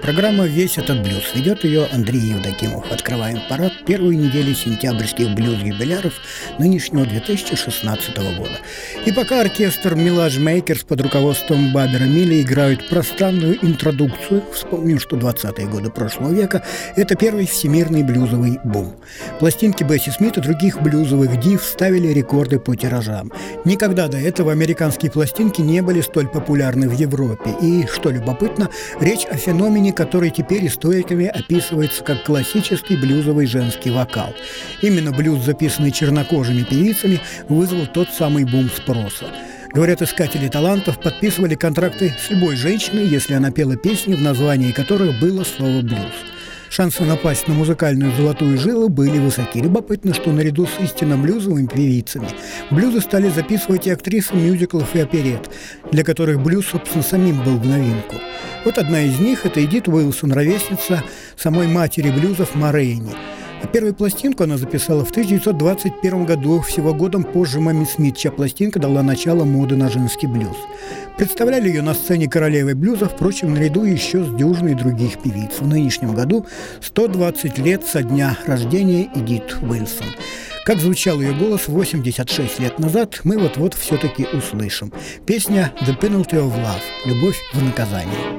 Программа «Весь этот блюз». Ведет ее Андрей Евдокимов. Открываем парад первой недели сентябрьских блюз-юбиляров нынешнего 2016 года. И пока оркестр «Милаж Мейкерс» под руководством Бабера Милли играют пространную интродукцию, вспомним, что 20-е годы прошлого века – это первый всемирный блюзовый бум. Пластинки Бесси Смит и других блюзовых див ставили рекорды по тиражам. Никогда до этого американские пластинки не были столь популярны в Европе. И, что любопытно, речь о феномене, который теперь историками описывается как классический блюзовый женский вокал. Именно блюз, записанный чернокожими певицами, вызвал тот самый бум спроса. Говорят, искатели талантов подписывали контракты с любой женщиной, если она пела песни, в названии которых было слово «блюз». Шансы напасть на музыкальную золотую жилу были высоки. Любопытно, что наряду с истинно блюзовыми певицами блюзы стали записывать и актрисы мюзиклов и оперет, для которых блюз, собственно, самим был в новинку. Вот одна из них – это Эдит Уилсон, ровесница самой матери блюзов Ма Рейни. А первую пластинку она записала в 1921 году, всего годом позже Мэмми Смит, чья пластинка дала начало моды на женский блюз. Представляли ее на сцене королевой блюза, впрочем, наряду еще с дюжиной других певиц. В нынешнем году 120 лет со дня рождения Эдит Уилсон. Как звучал ее голос 86 лет назад, мы вот-вот все-таки услышим. Песня «The Penalty of Love» – «Любовь в наказание».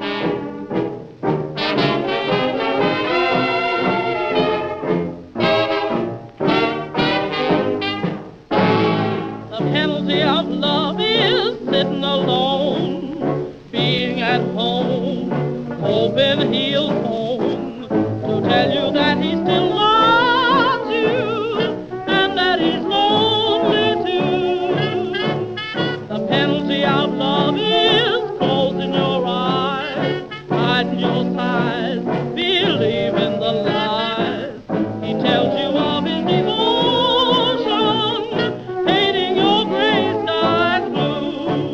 Sitting alone, being at home, hoping he'll phone to tell you that he still loves you and that he's lonely too. The penalty of love is closing your eyes, hiding your sighs, believing the lies. He tells you of his devotion, painting your gray skies blue.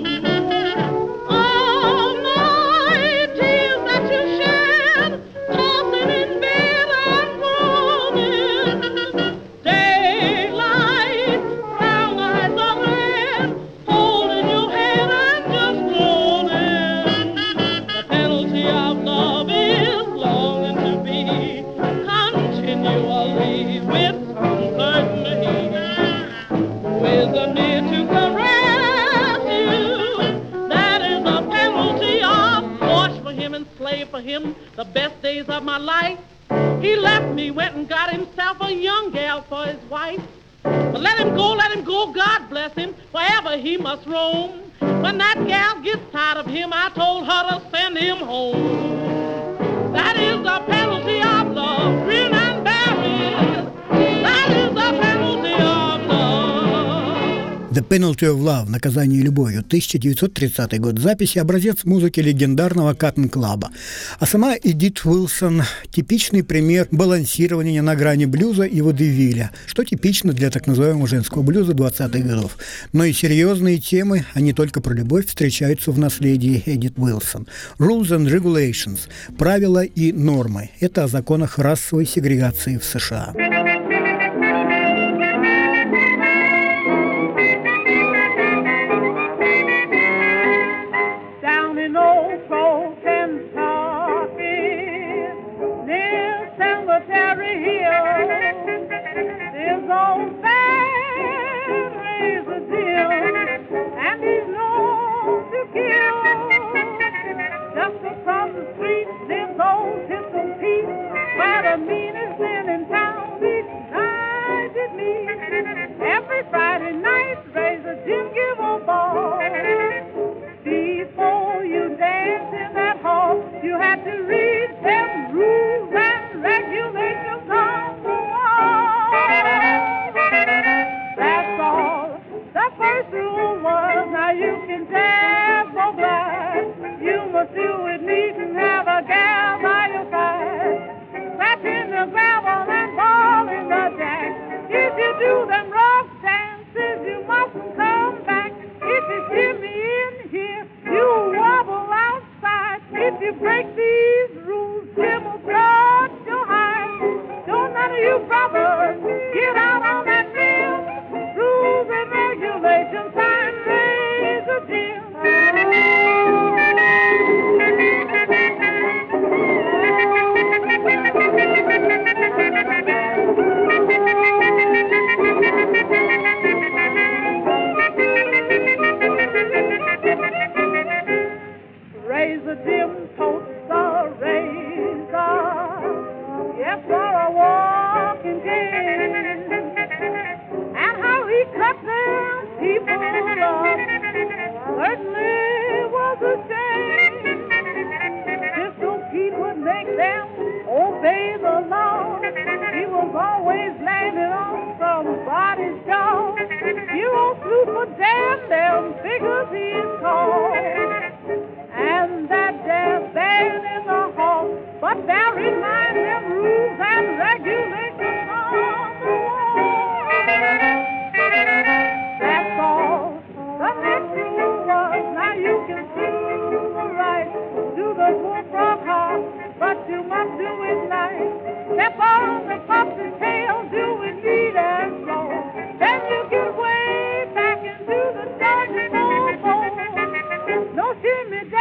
For him, the best days of my life. He left me, went and got himself a young gal for his wife. But let him go, God bless him, wherever he must roam. When that gal gets tired of him, I told her to send him home. That is the penalty of love, grin and bear it. That is the penalty of love. «The Penalty of Love» – «Наказание любовью», 1930 год записи, образец музыки легендарного Cotton Club. А сама Эдит Уилсон – типичный пример балансирования на грани блюза и водевиля, что типично для так называемого женского блюза 20-х годов. Но и серьезные темы, а не только про любовь, встречаются в наследии Эдит Уилсон. «Rules and Regulations» – правила и нормы. Это о законах расовой сегрегации в США.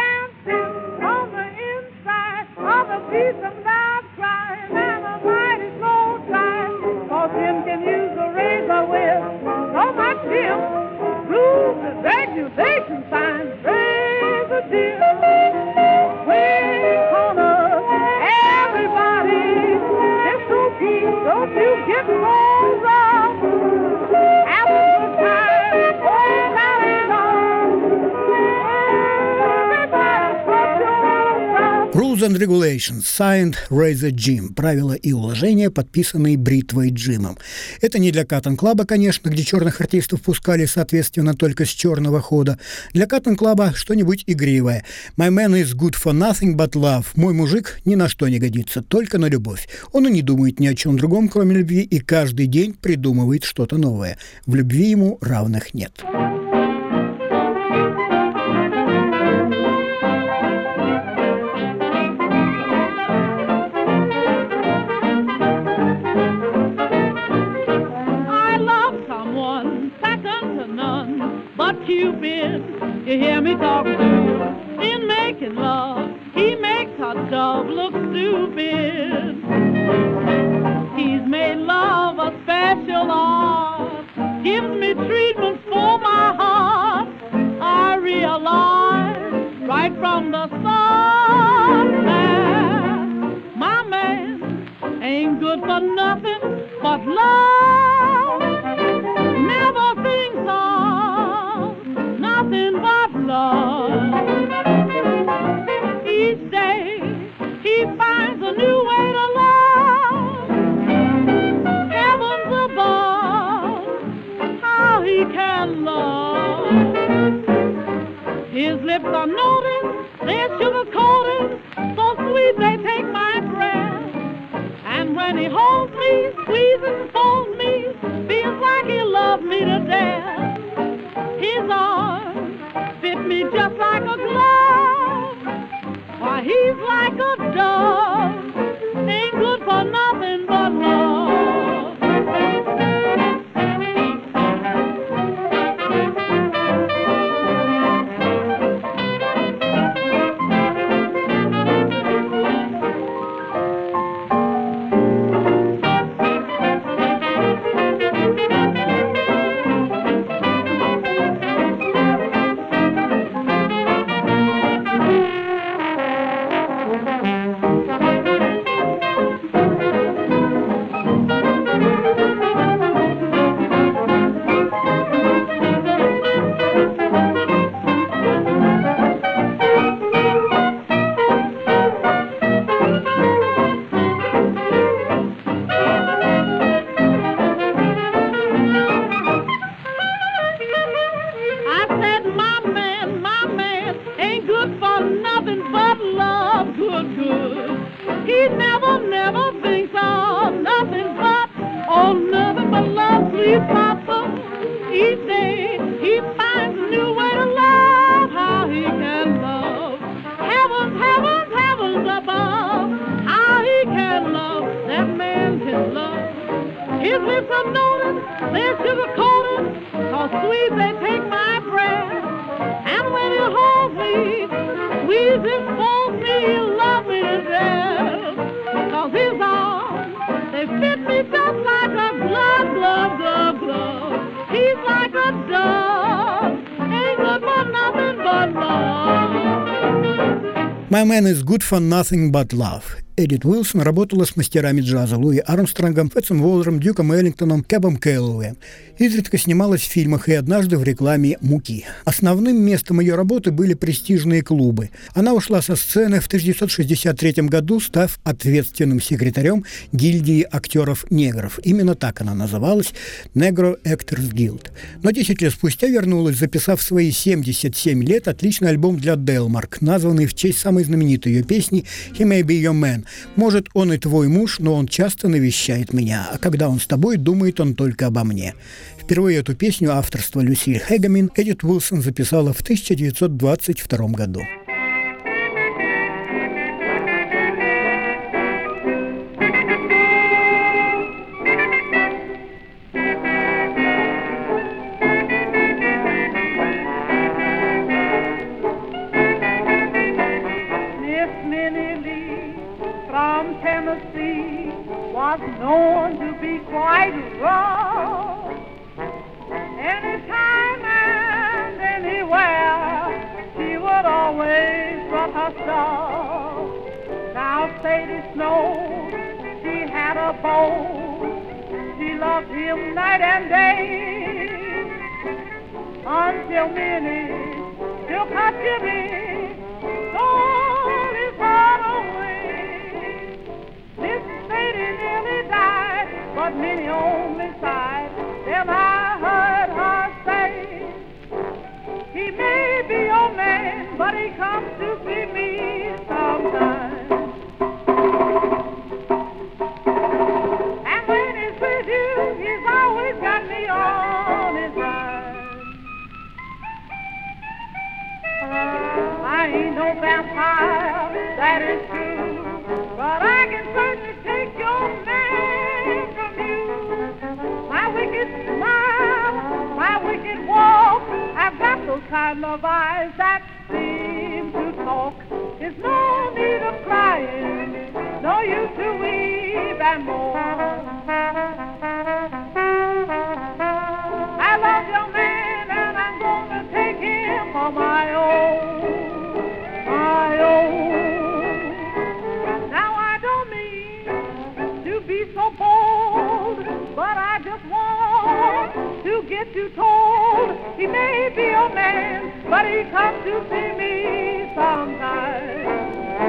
dancing on the inside of a piece of loud crying and a mighty slow time. For Jim can use a razor with so much Jim. Blues and accusation signs, razor Jim. Swing corners, everybody is so deep, don't you get rolled up. Have a good time, oh, carry on. Everybody put your arms up. Rules and Regulations, signed Razor Jim. Правила и уложения, подписанные бритвой Джимом. Это не для Cotton Club, конечно, где черных артистов пускали, соответственно, только с черного хода. Для Cotton Club что-нибудь игривое. My man is good for nothing but love. Мой мужик ни на что не годится, только на любовь. Он и не думает ни о чем другом, кроме любви, и каждый день придумывает что-то новое. В любви ему равных нет. Cupid, you hear me talk to. In making love, he makes her dove look stupid. He's made love a special art, gives me treatment for my heart. I realize right from the start that my man ain't good for nothing but love. Never thinks of nothing but love. Each day he finds a new way to love. Heavens above, how he can love. His lips are noticed, they're sugar-coated, so sweet they take my breath. And when he holds me, squeezes and folds me, feels like he loves me to death. His arms fit me just like a glove. Why, he's like a dove, ain't good for nothing but love. My man is good for nothing but love. Эдит Уилсон работала с мастерами джаза Луи Армстронгом, Фэтсом Уоллером, Дюком Эллингтоном, Кэбом Кэллоуэем. Изредка снималась в фильмах и однажды в рекламе «Муки». Основным местом ее работы были престижные клубы. Она ушла со сцены в 1963 году, став ответственным секретарем гильдии актеров-негров. Именно так она называлась – Negro Actors Guild. Но 10 лет спустя вернулась, записав в свои 77 лет отличный альбом для Делмарк, названный в честь самой знаменитой ее песни «He may be your man». Может, он и твой муж, но он часто навещает меня, а когда он с тобой, думает он только обо мне. Впервые эту песню авторства Люсиль Хэгамин Эдит Уилсон записала в 1922 году. was known to be quite rough. Anytime and anywhere, she would always run her stuff. Now Sadie Snow, she had a beau. She loved him night and day. Until Minnie took her Jimmy, stole his heart away. Miss Sadie nearly died, but Minnie only sighed. Then I heard her say, he may be your man, but he comes to see me sometimes. And when he's with you, he's always got me on his mind. I ain't no vampire, that is true, but I can certainly take your man from you. My wicked smile, my wicked walk, I've got those kind of eyes that seem to talk. There's no need of crying, no use to weep and mourn. I love your man and I'm gonna take him for my own, my own. Now I don't mean to be so bold, but I just want to get you told he may be your man, but he comes to see me sometimes.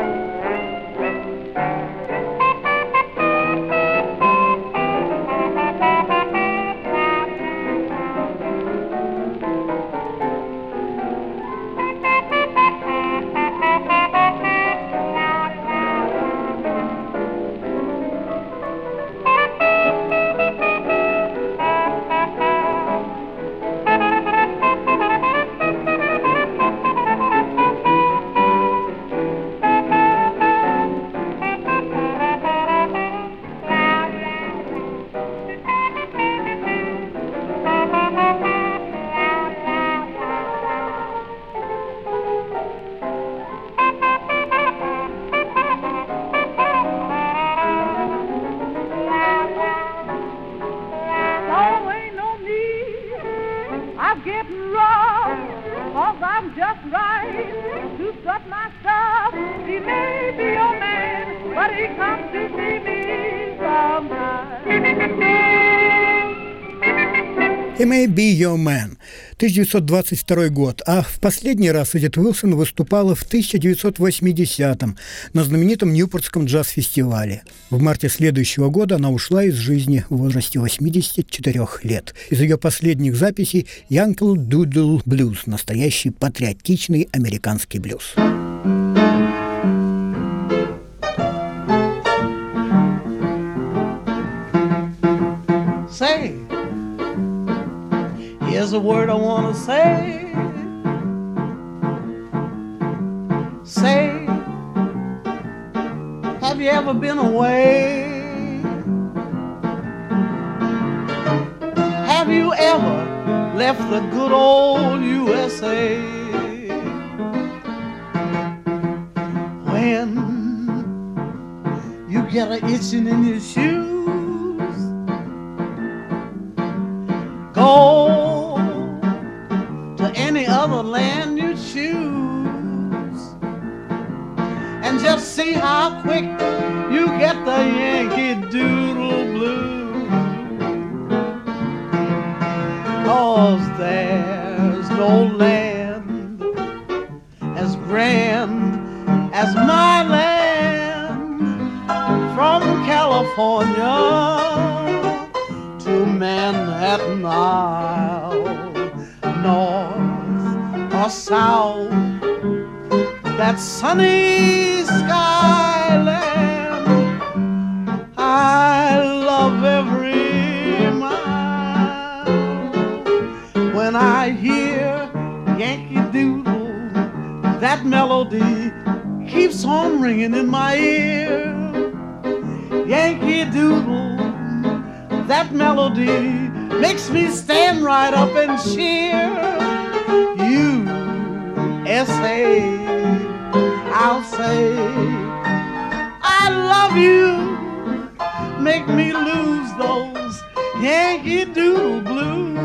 «He may be your man», 1922 год, а в последний раз Эдит Уилсон выступала в 1980-м на знаменитом Ньюпортском джаз-фестивале. В марте следующего года она ушла из жизни в возрасте 84 лет. Из ее последних записей «Yankee Doodle Blues» – настоящий патриотичный американский блюз. Say, here's a word I want to say. Say, have you ever been away? Have you ever left the good old USA? When you get a itching in your shoes, go to any other land you choose, and just see how quick you get the Yankee Doodle Blues. 'Cause there's no land as grand as my land, from California to Manhattan Isle, north or south, that sunny skyland, I love every mile. When I hear Yankee Doodle, that melody keeps on ringing in my ear. Yankee Doodle, that melody makes me stand right up and cheer. USA, I'll say I love you. make me lose those Yankee Doodle blues.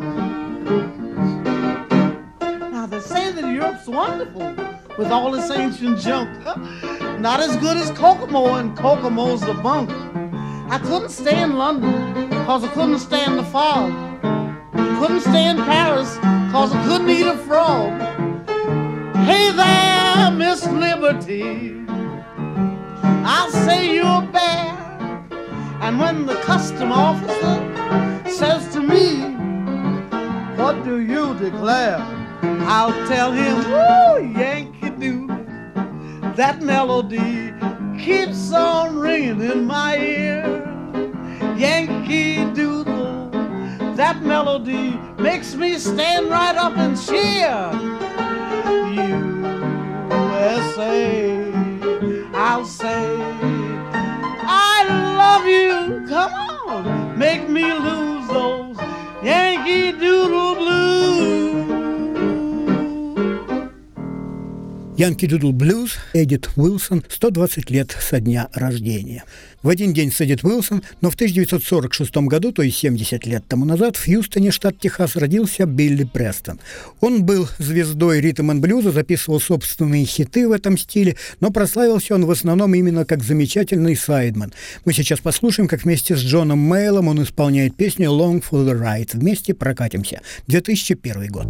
Now they say that Europe's wonderful with all this ancient junk. Not as good as Kokomo, and Kokomo's the bunk. I couldn't stay in London cause I couldn't stand the fog. Couldn't stay in Paris cause I couldn't eat a frog. Hey there, Miss Liberty, I'll say you're bad. And when the custom officer says to me, what do you declare? I'll tell him, woo, Yankee Doodle, that melody keeps on ringing in my ear. Yankee Doodle, that melody makes me stand right up and cheer. USA, I'll say, I love you, come on, make me lose those Yankee Doodle blues. Yankee Doodle Blues, Эдит Уилсон, 120 лет со дня рождения. В один день с Эдит Уилсон, но в 1946 году, то есть 70 лет тому назад, в Хьюстоне, штат Техас, родился Билли Престон. Он был звездой ритм-н-блюза, записывал собственные хиты в этом стиле, но прославился он в основном именно как замечательный сайдмен. Мы сейчас послушаем, как вместе с Джоном Мейлом он исполняет песню «Long for the Ride». Вместе прокатимся. 2001 год.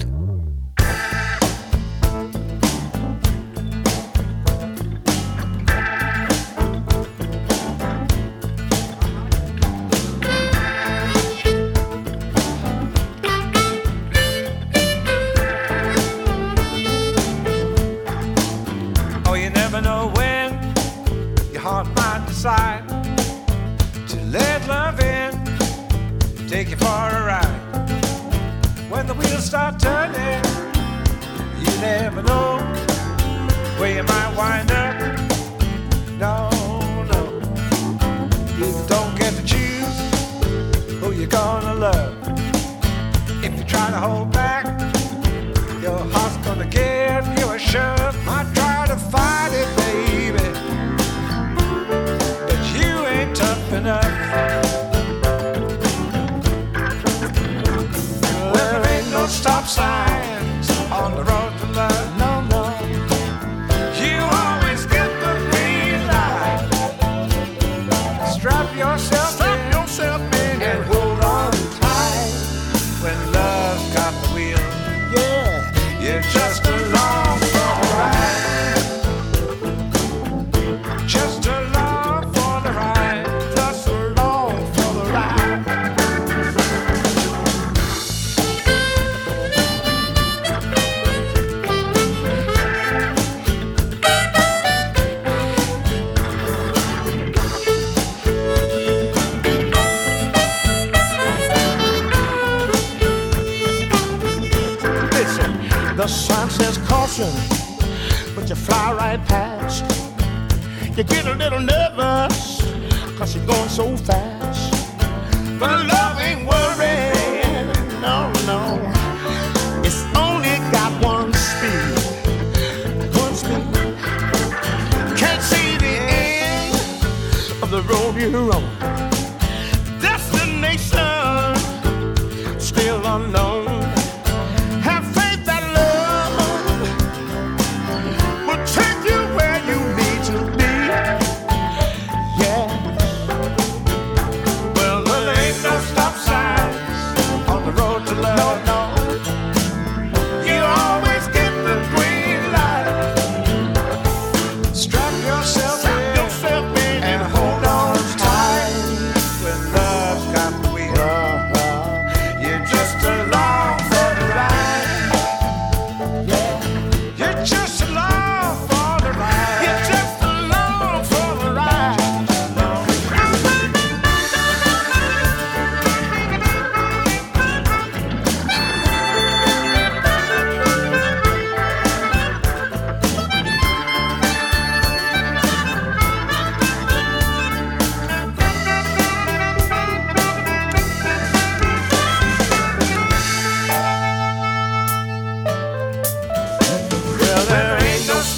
To let love in, take you for a ride. When the wheels start turning, you never know where you might wind up. No, no, you don't get to choose who you're gonna love. If you try to hold back, your heart's gonna give you a shove. Might try to fight it, baby, tough enough. Well, there ain't no stop signs on the road to love. No, no. You always get the green light. Strap yourself in and hold on tight. When love's got the wheel, yeah, you're just along for the ride. Just along for the ride. The sign says caution, but you fly right past. You get a little nervous, cause you're going so fast. But love ain't worrying, no, no. It's only got one speed, one speed. Can't see the end of the road you're on. Destination still unknown.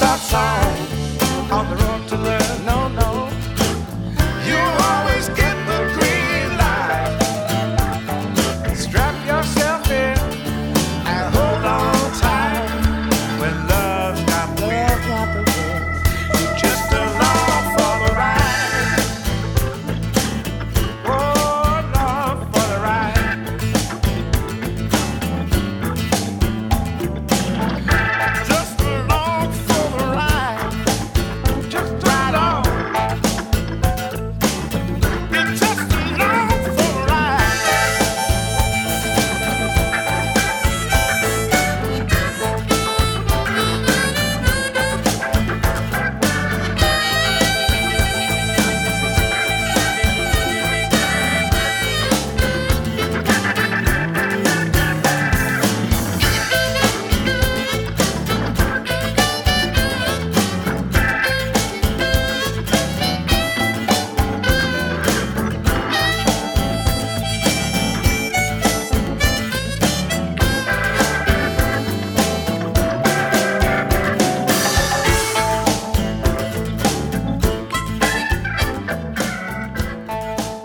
On the road to love, no, no. You always get the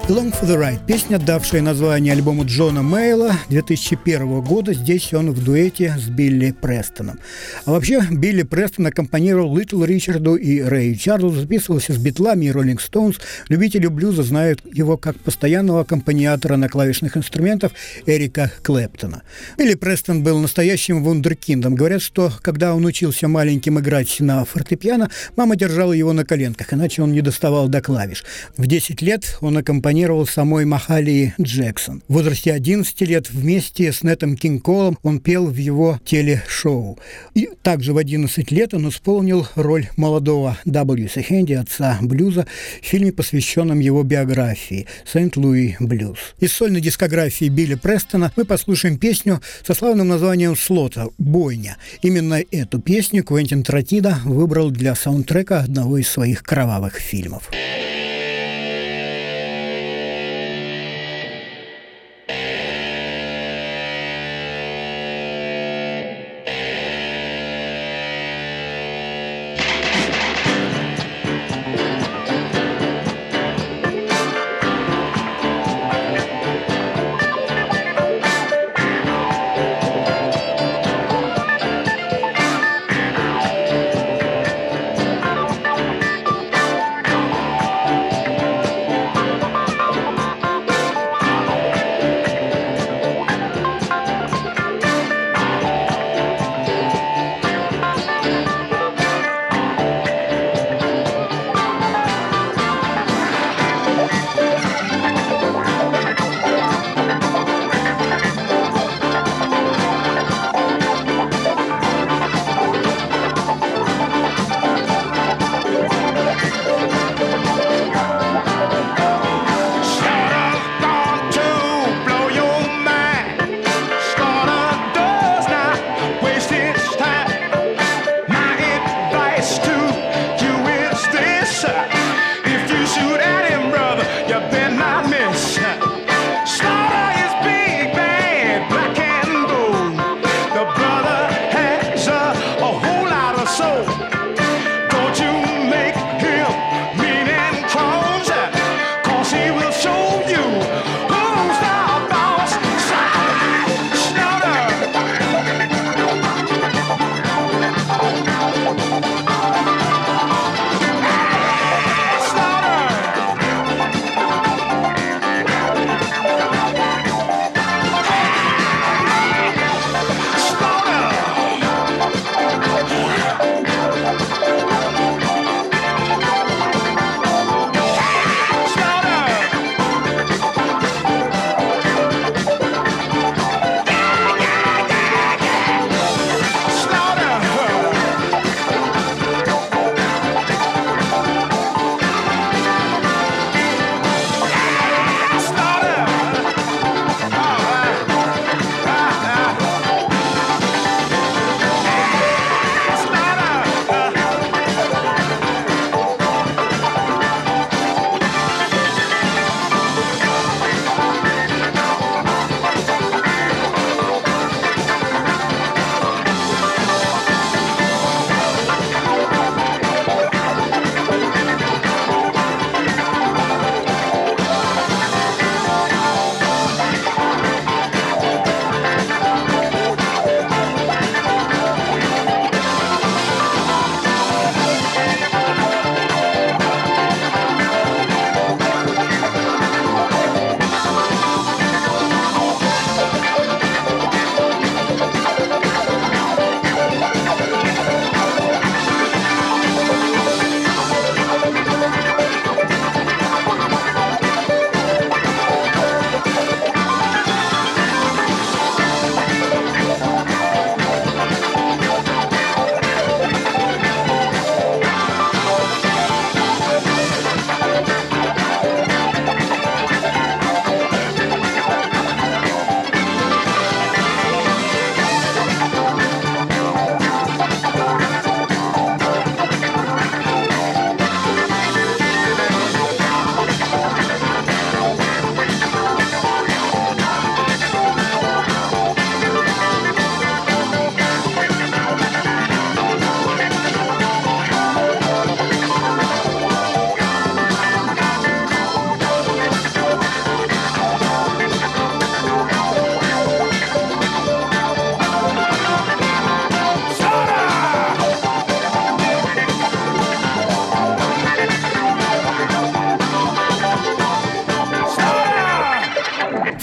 «Along for the Ride» – песня, давшая название альбому Джона Мейла 2001 года. Здесь он в дуэте с Билли Престоном. А вообще, Билли Престон аккомпанировал Литл Ричарду и Рэю Чарльзу, записывался с Битлами и Роллинг Стоунс. Любители блюза знают его как постоянного аккомпаниатора на клавишных инструментах Эрика Клэптона. Билли Престон был настоящим вундеркиндом. Говорят, что когда он учился маленьким играть на фортепиано, мама держала его на коленках, иначе он не доставал до клавиш. В 10 лет он аккомпанировал самой Махалии Джексон. В возрасте 11 лет вместе с Нэтом Кинг-Колом он пел в его телешоу. И также в 11 лет он исполнил роль молодого W.C. Хэнди, отца блюза, в фильме, посвященном его биографии «Сент-Луи Блюз». Из сольной дискографии Билли Престона мы послушаем песню со славным названием «Слота» «Бойня». Именно эту песню Квентин Тарантино выбрал для саундтрека одного из своих кровавых фильмов.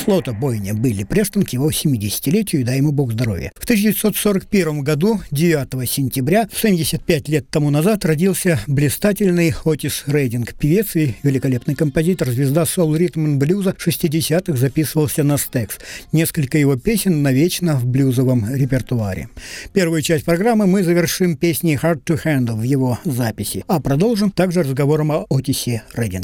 флота бойня Билли Престон к его 70-летию, и дай ему бог здоровья. В 1941 году, 9 сентября, 75 лет тому назад, родился блистательный Отис Рейдинг, певец и великолепный композитор, звезда соул-ритм-н-блюза 60-х, записывался на Stax. Несколько его песен навечно в блюзовом репертуаре. Первую часть программы мы завершим песней «Hard to Handle» в его записи, а продолжим также разговором о Отисе Рейдинге.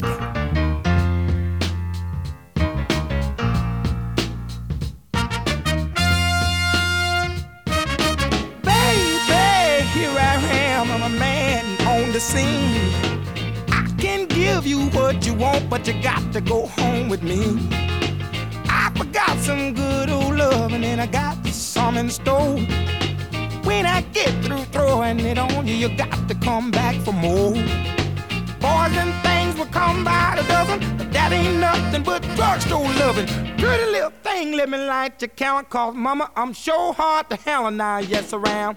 Scene. I can give you what you want, but you got to go home with me. I forgot some good old loving and I got some in store. When I get through throwing it on you, you got to come back for more. Boys and things will come by the dozen, but that ain't nothing but drugstore loving. Pretty little thing, let me light your count, cause mama, I'm sure hard to handle now, yes around.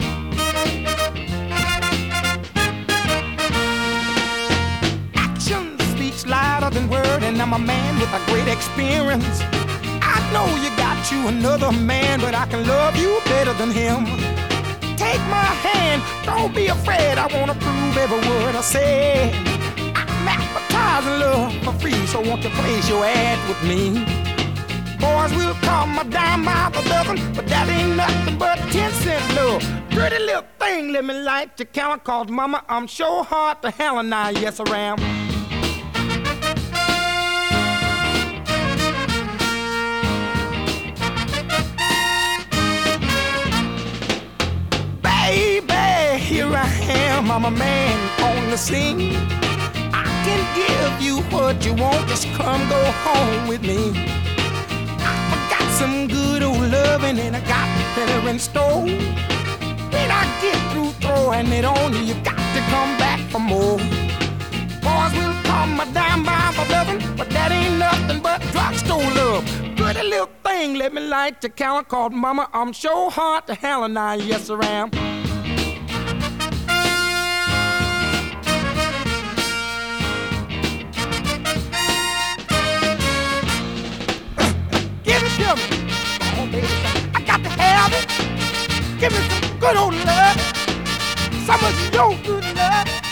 Louder than word, and I'm a man with a great experience. I know you got you another man, but I can love you better than him. Take my hand, don't be afraid, I wanna prove every word I say. I'm advertising love for free, so won't you place your ad with me? Boys will come a dime by the dozen, but that ain't nothing but 10-cent love. Pretty little thing, let me light your count, cause mama, I'm sure hard to handle now, yes around. Here I am, I'm a man on the scene. I can give you what you want, just come go home with me. I forgot some good old loving and I got better in store. When I get through throwing it on you, you got to come back for more. Boys will come a dime by the dozen, but that ain't nothing but drugstore love. Pretty little thing, let me light your count, called mama, I'm sure hard to handle now, yes around. I got to have it. Give me some good old love. Some of your good love.